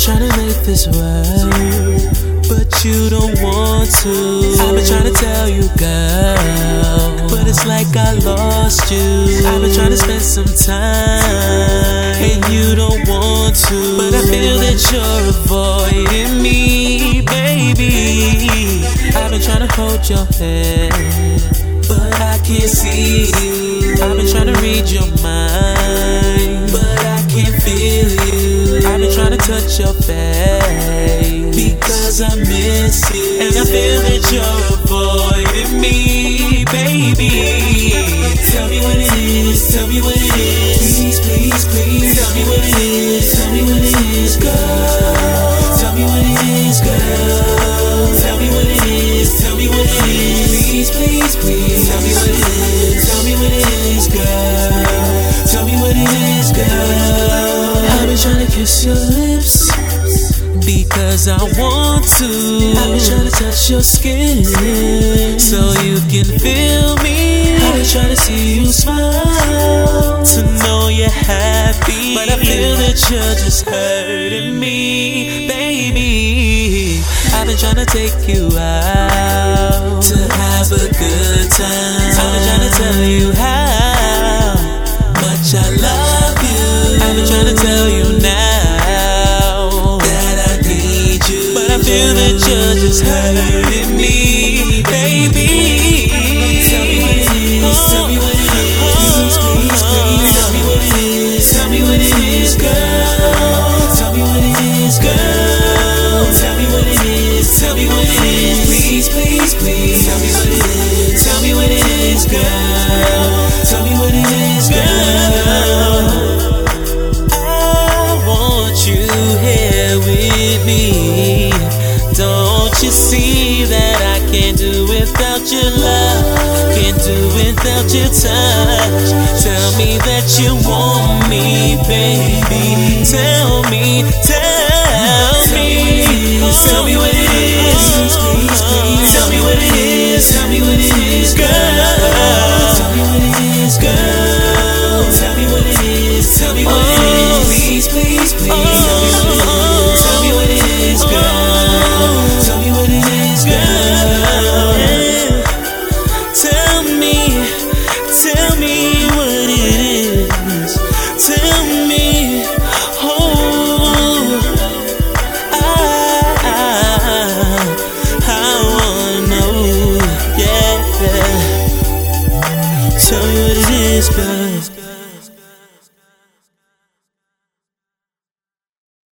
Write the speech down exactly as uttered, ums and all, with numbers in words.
trying to make this work, but you don't want to. I've been trying to tell you, girl, but it's like I lost you. I've been trying to spend some time, and you don't want to. But I feel that you're avoiding me, baby. I've been trying to hold your hand, but I can't see you. I've been trying to read your mind, but I can't feel you. I've been trying to touch your face, because I miss you. And I feel that you're avoiding me, baby. Tell me what it is, tell me what it is. Please, please, please, tell me what it is. Tell me what it is, girl. Tell me what it is, girl. Tell me what it is, tell me what it is. Please, please, please, tell me what it is. Tell me what it is, girl. Tell me what it is, girl. I've been trying to kiss your lips, because I want to. I've been trying to touch your skin, so you can feel me. I've been trying to see you smile, to know you're happy. But I feel that you're just hurting me, baby. I've been trying to take you out, to have a good time. I've been trying to tell you how much I love you. I've been trying to tell you now that I need you, but I feel that you're just hurting me, baby. Tell me what it is, tell me what it is. Please, please, please, tell me what it is. Tell me what it is, girl. Tell me what it is, girl. Tell me what it is, tell me what it is. Please, please, please, tell me what it is. Tell me what it is, girl. Tell me what it is, girl. I want you here with me. Don't you see that I can't do without your love, can't do without your touch. Tell me that you want me, baby. Tell me, tell me. Tell me what it is. Tell me what it is. Tell me what it is, girl.